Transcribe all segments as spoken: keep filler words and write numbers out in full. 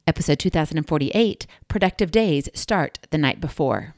Episode two thousand forty-eight, Productive Days Start the Night Before.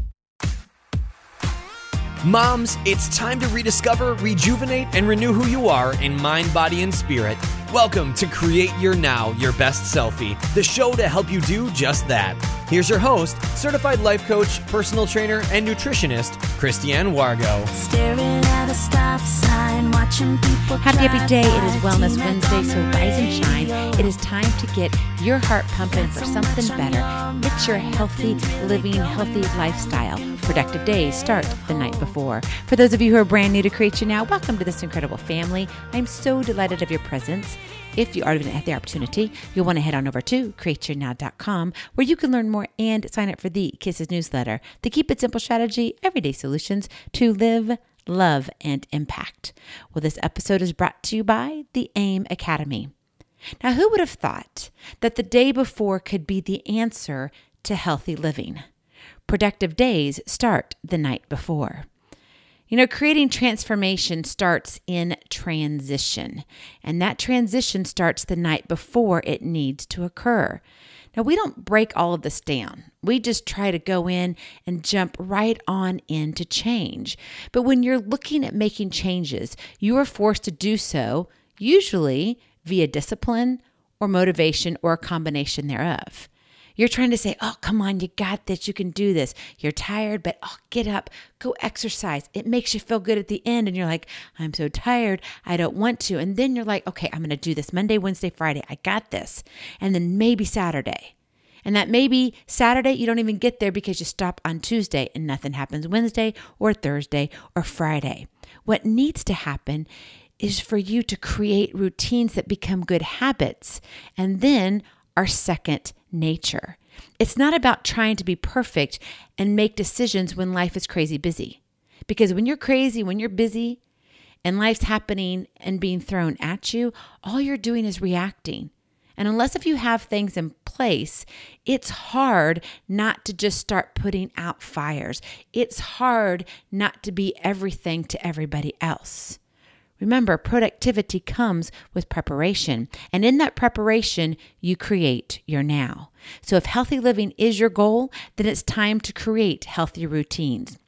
Moms, it's time to rediscover, rejuvenate, and renew who you are in mind, body, and spirit. Welcome to Create Your Now, Your Best Selfie, the show to help you do just that. Here's your host, certified life coach, personal trainer, and nutritionist, Christiane Wargo. Staring at a stop sign, watching people Happy, happy day. It is drive Wellness by, Wednesday, so turn the rise and shine. radio. It is time to get your heart pumping for something better. It's your healthy living, healthy lifestyle. Productive days start the night before. For those of you who are brand new to Create Your Now, welcome to this incredible family. I'm so delighted of your presence. If you already have the opportunity, you'll want to head on over to create your now dot com, where you can learn more and sign up for the Kisses newsletter, the Keep It Simple strategy, everyday solutions to live, love, and impact. Well, this episode is brought to you by the AIM Academy. Now, who would have thought that the day before could be the answer to healthy living? Productive days start the night before. You know, creating transformation starts in transition, and that transition starts the night before it needs to occur. Now, we don't break all of this down. We just try to go in and jump right on into change. But when you're looking at making changes, you are forced to do so, usually via discipline or motivation or a combination thereof. You're trying to say, oh, come on, you got this, you can do this. You're tired, but oh, get up, go exercise. It makes you feel good at the end. And you're like, I'm so tired, I don't want to. And then you're like, okay, I'm going to do this Monday, Wednesday, Friday. I got this. And then maybe Saturday. And that maybe Saturday, you don't even get there because you stop on Tuesday and nothing happens Wednesday or Thursday or Friday. What needs to happen is for you to create routines that become good habits and then are second nature. It's not about trying to be perfect and make decisions when life is crazy busy. Because when you're crazy, when you're busy and life's happening and being thrown at you, all you're doing is reacting. And unless if you have things in place, it's hard not to just start putting out fires. It's hard not to be everything to everybody else. Remember, productivity comes with preparation, and in that preparation, you create your now. So if healthy living is your goal, then it's time to create healthy routines.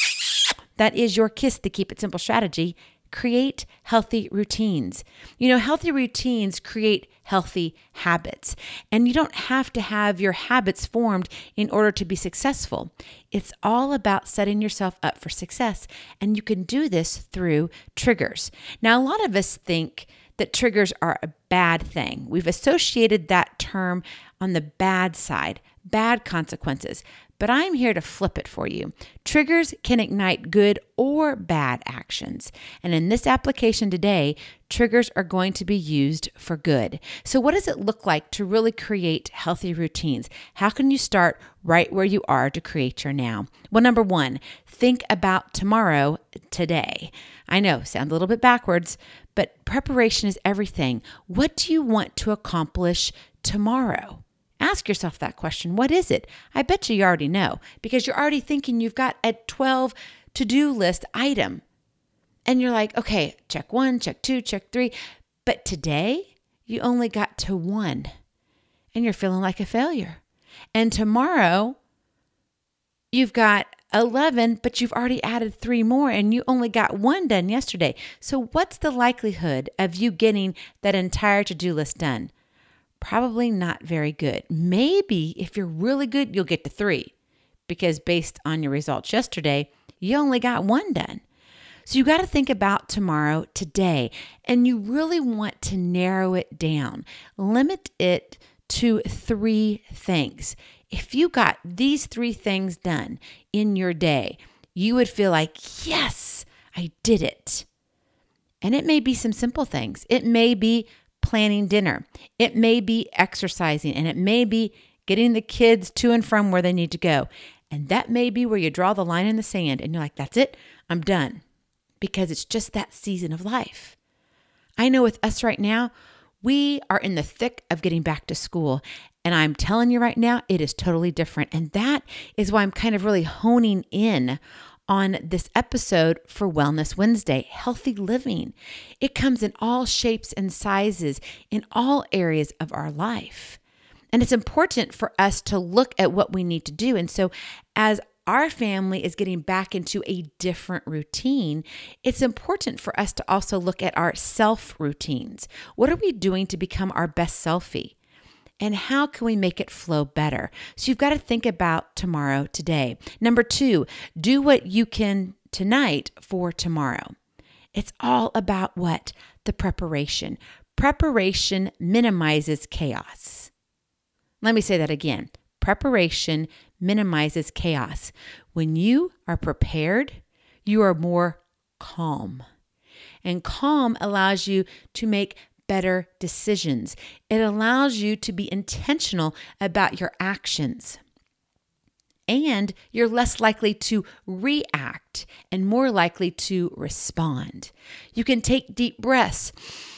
That is your kiss, the Keep It Simple strategy. Create healthy routines. You know, healthy routines create healthy habits, and you don't have to have your habits formed in order to be successful. It's all about setting yourself up for success, and you can do this through triggers. Now, a lot of us think that triggers are a bad thing. We've associated that term on the bad side, bad consequences. But I'm here to flip it for you. Triggers can ignite good or bad actions. And in this application today, triggers are going to be used for good. So what does it look like to really create healthy routines? How can you start right where you are to create your now? Well, number one, think about tomorrow today. I know, sounds a little bit backwards, but preparation is everything. What do you want to accomplish tomorrow? Ask yourself that question. What is it? I bet you you already know because you're already thinking you've got a twelve to-do list item. And you're like, okay, check one, check two, check three. But today you only got to one and you're feeling like a failure. And tomorrow you've got eleven, but you've already added three more and you only got one done yesterday. So what's the likelihood of you getting that entire to-do list done? Probably not very good. Maybe if you're really good, you'll get to three because based on your results yesterday, you only got one done. So you got to think about tomorrow, today, and you really want to narrow it down. Limit it to three things. If you got these three things done in your day, you would feel like, yes, I did it. And it may be some simple things. It may be planning dinner. It may be exercising, and it may be getting the kids to and from where they need to go. And that may be where you draw the line in the sand and you're like, that's it, I'm done. Because it's just that season of life. I know with us right now, we are in the thick of getting back to school. And I'm telling you right now, it is totally different. And that is why I'm kind of really honing in on this episode for Wellness Wednesday, healthy living. It comes in all shapes and sizes in all areas of our life. And it's important for us to look at what we need to do. And so as our family is getting back into a different routine, it's important for us to also look at our self routines. What are we doing to become our best selfie? And how can we make it flow better? So you've got to think about tomorrow today. Number two, do what you can tonight for tomorrow. It's all about what? The preparation. Preparation minimizes chaos. Let me say that again. Preparation minimizes chaos. When you are prepared, you are more calm. And calm allows you to make better decisions. It allows you to be intentional about your actions. And you're less likely to react and more likely to respond. You can take deep breaths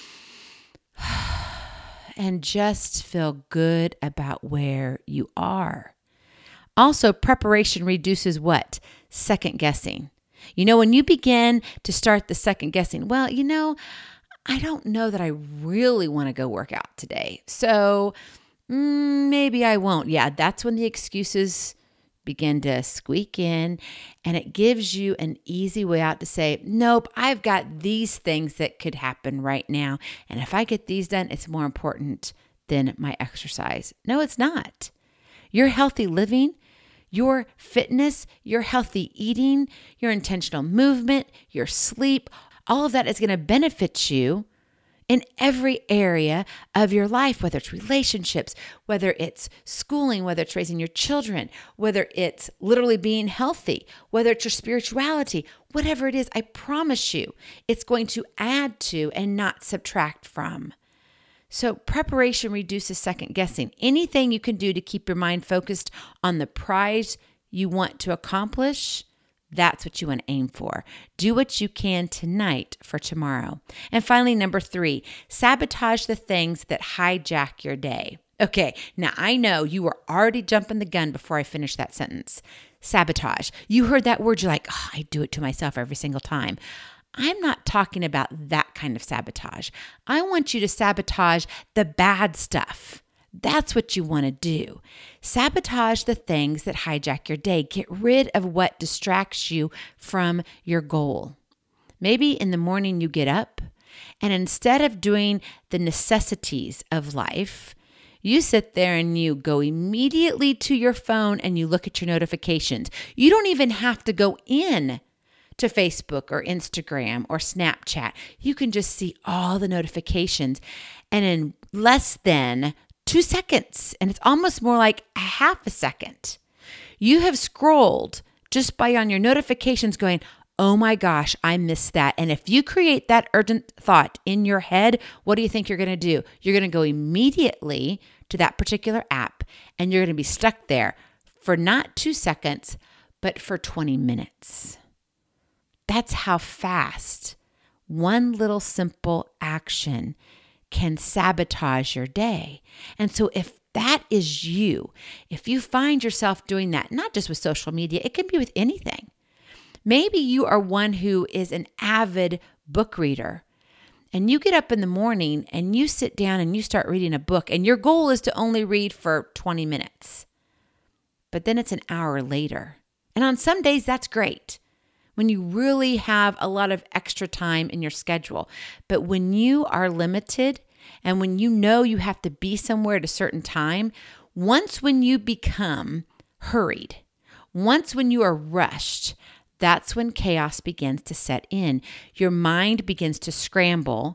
and just feel good about where you are. Also, preparation reduces what? Second guessing. You know, when you begin to start the second guessing, well, you know, I don't know that I really want to go work out today. So mm, maybe I won't. Yeah, that's when the excuses begin to squeak in, and it gives you an easy way out to say, nope, I've got these things that could happen right now. And if I get these done, it's more important than my exercise. No, it's not. Your healthy living, your fitness, your healthy eating, your intentional movement, your sleep, all of that is going to benefit you in every area of your life, whether it's relationships, whether it's schooling, whether it's raising your children, whether it's literally being healthy, whether it's your spirituality, whatever it is, I promise you, it's going to add to and not subtract from. So preparation reduces second guessing. Anything you can do to keep your mind focused on the prize you want to accomplish, that's what you want to aim for. Do what you can tonight for tomorrow. And finally, number three, sabotage the things that hijack your day. Okay, now I know you were already jumping the gun before I finished that sentence. Sabotage. You heard that word, you're like, oh, I do it to myself every single time. I'm not talking about that kind of sabotage. I want you to sabotage the bad stuff. That's what you want to do. Sabotage the things that hijack your day. Get rid of what distracts you from your goal. Maybe in the morning you get up, and instead of doing the necessities of life, you sit there and you go immediately to your phone and you look at your notifications. You don't even have to go in to Facebook or Instagram or Snapchat. You can just see all the notifications, and in less than two seconds, and it's almost more like a half a second, you have scrolled just by on your notifications going, oh my gosh, I missed that. And if you create that urgent thought in your head, what do you think you're going to do? You're going to go immediately to that particular app, and you're going to be stuck there for not two seconds, but for twenty minutes. That's how fast one little simple action can sabotage your day. And so if that is you, if you find yourself doing that, not just with social media, it can be with anything. Maybe you are one who is an avid book reader, and you get up in the morning and you sit down and you start reading a book, and your goal is to only read for twenty minutes. But then it's an hour later. And on some days, that's great, when you really have a lot of extra time in your schedule. But when you are limited and when you know you have to be somewhere at a certain time, once when you become hurried, once when you are rushed, that's when chaos begins to set in. Your mind begins to scramble.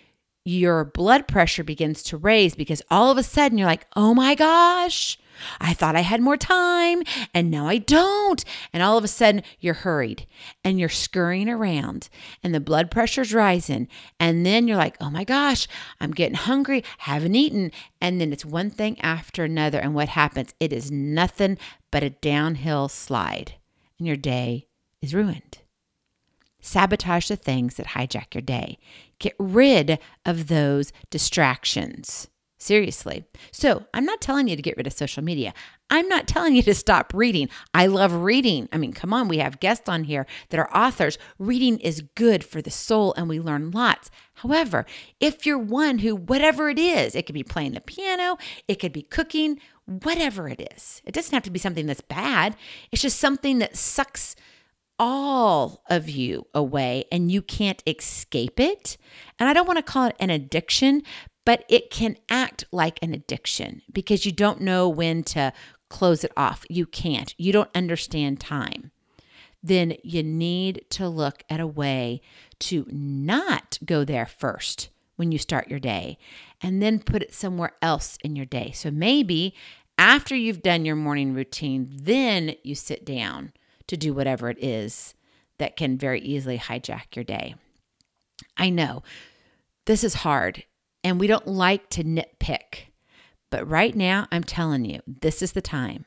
Your blood pressure begins to raise because all of a sudden you're like, oh my gosh, I thought I had more time and now I don't. And all of a sudden you're hurried and you're scurrying around and the blood pressure's rising. And then you're like, oh my gosh, I'm getting hungry, haven't eaten. And then it's one thing after another. And what happens? It is nothing but a downhill slide, and your day is ruined. Sabotage the things that hijack your day. Get rid of those distractions. Seriously. So I'm not telling you to get rid of social media. I'm not telling you to stop reading. I love reading. I mean, come on, we have guests on here that are authors. Reading is good for the soul and we learn lots. However, if you're one who, whatever it is, it could be playing the piano, it could be cooking, whatever it is. It doesn't have to be something that's bad. It's just something that sucks all of you away and you can't escape it. And I don't want to call it an addiction, but it can act like an addiction because you don't know when to close it off. You can't. You don't understand time. Then you need to look at a way to not go there first when you start your day and then put it somewhere else in your day. So maybe after you've done your morning routine, then you sit down to do whatever it is that can very easily hijack your day. I know this is hard. And we don't like to nitpick. But right now, I'm telling you, this is the time.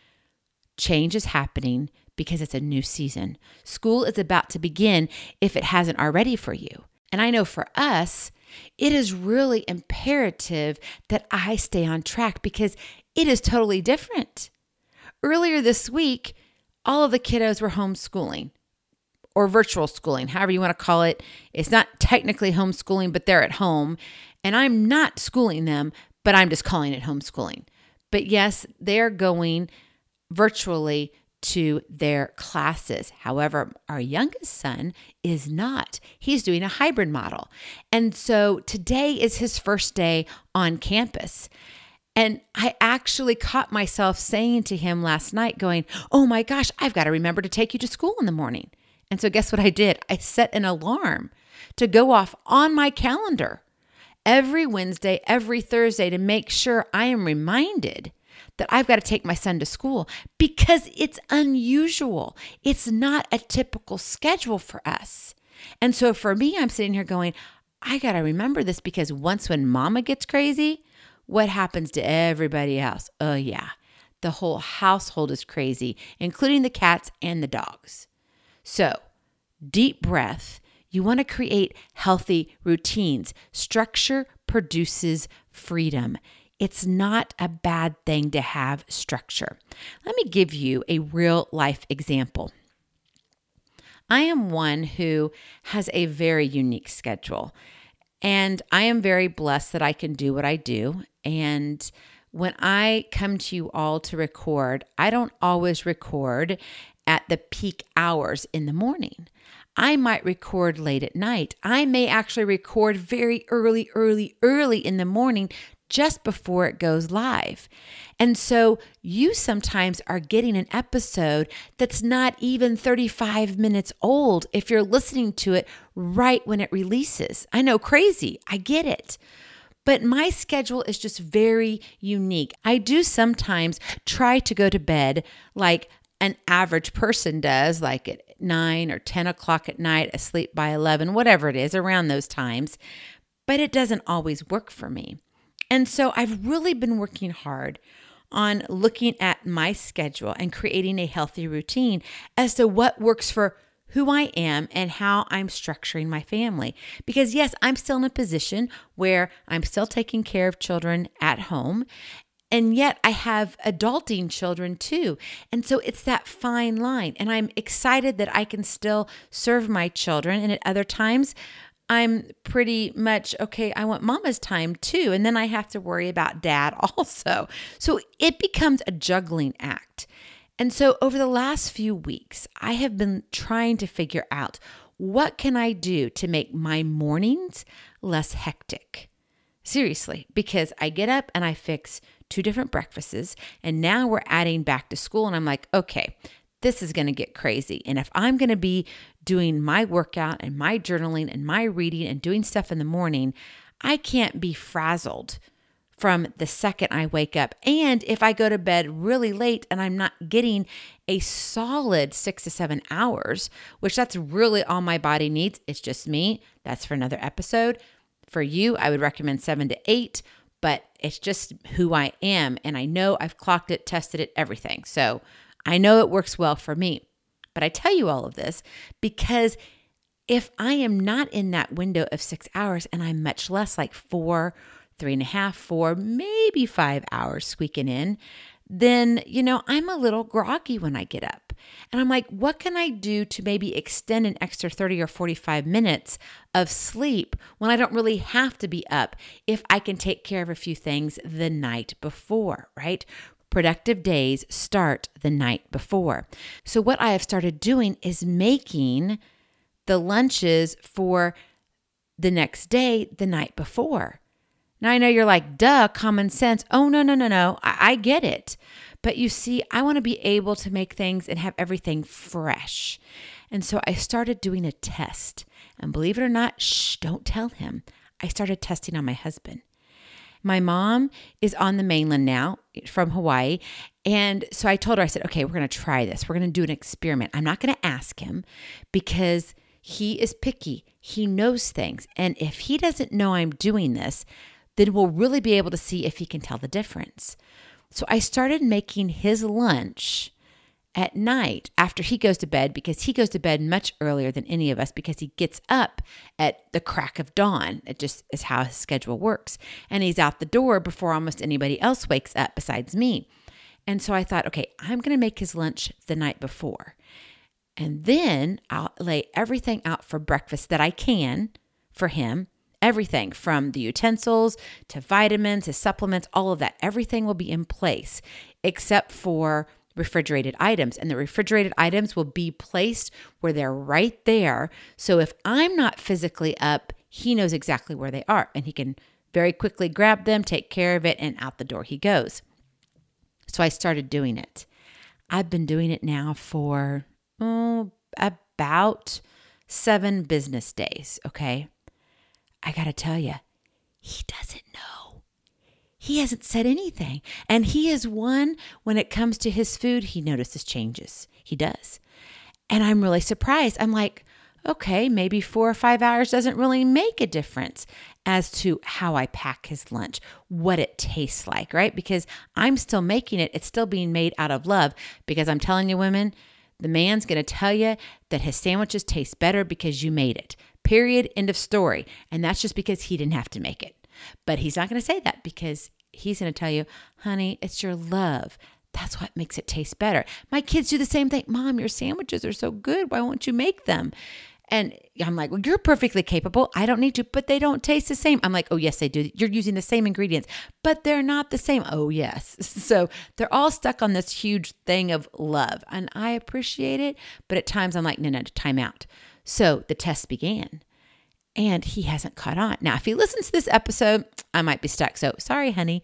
Change is happening because it's a new season. School is about to begin if it hasn't already for you. And I know for us, it is really imperative that I stay on track because it is totally different. Earlier this week, all of the kiddos were homeschooling. Or virtual schooling, however you want to call it. It's not technically homeschooling, but they're at home. And I'm not schooling them, but I'm just calling it homeschooling. But yes, they're going virtually to their classes. However, our youngest son is not. He's doing a hybrid model. And so today is his first day on campus. And I actually caught myself saying to him last night going, oh my gosh, I've got to remember to take you to school in the morning. And so guess what I did? I set an alarm to go off on my calendar every Wednesday, every Thursday to make sure I am reminded that I've got to take my son to school because it's unusual. It's not a typical schedule for us. And so for me, I'm sitting here going, I got to remember this because once when mama gets crazy, what happens to everybody else? Oh yeah, the whole household is crazy, including the cats and the dogs. So, deep breath. You want to create healthy routines. Structure produces freedom. It's not a bad thing to have structure. Let me give you a real life example. I am one who has a very unique schedule, and I am very blessed that I can do what I do. And when I come to you all to record, I don't always record at the peak hours in the morning. I might record late at night. I may actually record very early, early, early in the morning just before it goes live. And so you sometimes are getting an episode that's not even thirty-five minutes old if you're listening to it right when it releases. I know, crazy. I get it. But my schedule is just very unique. I do sometimes try to go to bed like an average person does, like at nine or ten o'clock at night, asleep by eleven, whatever it is, around those times. But it doesn't always work for me. And so I've really been working hard on looking at my schedule and creating a healthy routine as to what works for who I am and how I'm structuring my family. Because yes, I'm still in a position where I'm still taking care of children at home. And yet I have adulting children too. And so it's that fine line. And I'm excited that I can still serve my children. And at other times, I'm pretty much, okay, I want mama's time too. And then I have to worry about dad also. So it becomes a juggling act. And so over the last few weeks, I have been trying to figure out what can I do to make my mornings less hectic. Seriously, because I get up and I fix two different breakfasts, and now we're adding back to school, and I'm like, okay, this is going to get crazy. And if I'm going to be doing my workout and my journaling and my reading and doing stuff in the morning, I can't be frazzled from the second I wake up. And if I go to bed really late and I'm not getting a solid six to seven hours, which that's really all my body needs, it's just me. That's for another episode. For you, I would recommend seven to eight, but it's just who I am. And I know I've clocked it, tested it, everything. So I know it works well for me. But I tell you all of this because if I am not in that window of six hours and I'm much less, like four, three and a half, four, maybe five hours squeaking in, then, you know, I'm a little groggy when I get up. And I'm like, what can I do to maybe extend an extra thirty or forty-five minutes of sleep when I don't really have to be up if I can take care of a few things the night before, right? Productive days start the night before. So what I have started doing is making the lunches for the next day the night before. Now, I know you're like, duh, common sense. Oh, no, no, no, no. I, I get it. But you see, I want to be able to make things and have everything fresh. And so I started doing a test. And believe it or not, shh, don't tell him. I started testing on my husband. My mom is on the mainland now from Hawaii. And so I told her, I said, okay, we're going to try this. We're going to do an experiment. I'm not going to ask him because he is picky. He knows things. And if he doesn't know I'm doing this, then we'll really be able to see if he can tell the difference. So I started making his lunch at night after he goes to bed, because he goes to bed much earlier than any of us because he gets up at the crack of dawn. It just is how his schedule works. And he's out the door before almost anybody else wakes up besides me. And so I thought, okay, I'm going to make his lunch the night before. And then I'll lay everything out for breakfast that I can for him. Everything from the utensils to vitamins to supplements, all of that, everything will be in place except for refrigerated items. And the refrigerated items will be placed where they're right there. So if I'm not physically up, he knows exactly where they are and he can very quickly grab them, take care of it, and out the door he goes. So I started doing it. I've been doing it now for oh, about seven business days, okay? I got to tell you, he doesn't know. He hasn't said anything. And he is one, when it comes to his food, he notices changes. He does. And I'm really surprised. I'm like, okay, maybe four or five hours doesn't really make a difference as to how I pack his lunch, what it tastes like, right? Because I'm still making it. It's still being made out of love, because I'm telling you, women, the man's going to tell you that his sandwiches taste better because you made it. Period. End of story. And that's just because he didn't have to make it. But he's not going to say that, because he's going to tell you, honey, it's your love. That's what makes it taste better. My kids do the same thing. Mom, your sandwiches are so good. Why won't you make them? And I'm like, well, you're perfectly capable. I don't need to, but they don't taste the same. I'm like, oh, yes, they do. You're using the same ingredients, but they're not the same. Oh, yes. So they're all stuck on this huge thing of love. And I appreciate it. But at times I'm like, no, no, time out. So the test began and he hasn't caught on. Now, if he listens to this episode, I might be stuck. So sorry, honey.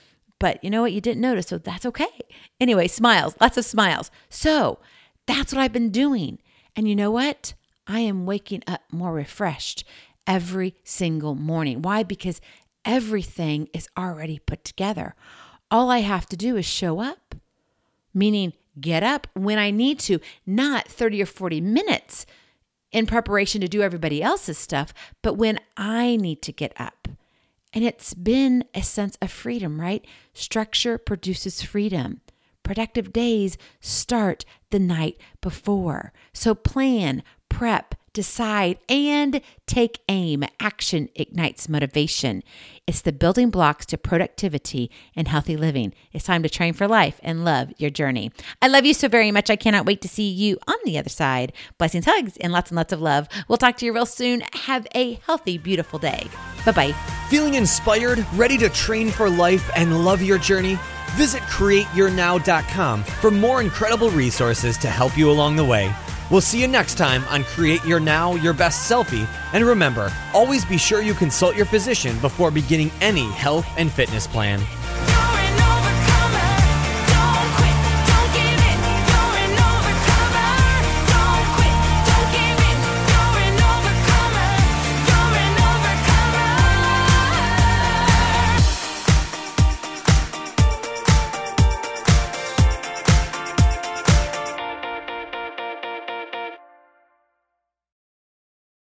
But you know what? You didn't notice. So that's okay. Anyway, smiles, lots of smiles. So that's what I've been doing. And you know what? I am waking up more refreshed every single morning. Why? Because everything is already put together. All I have to do is show up, meaning get up when I need to, not thirty or forty minutes in preparation to do everybody else's stuff, but when I need to get up. And it's been a sense of freedom, right? Structure produces freedom. Productive days start the night before. So plan, prep, decide, and take aim. Action ignites motivation. It's the building blocks to productivity and healthy living. It's time to train for life and love your journey. I love you so very much. I cannot wait to see you on the other side. Blessings, hugs, and lots and lots of love. We'll talk to you real soon. Have a healthy, beautiful day. Bye-bye. Feeling inspired, ready to train for life and love your journey? Visit create your now dot com for more incredible resources to help you along the way. We'll see you next time on Create Your Now, Your Best Selfie. And remember, always be sure you consult your physician before beginning any health and fitness plan.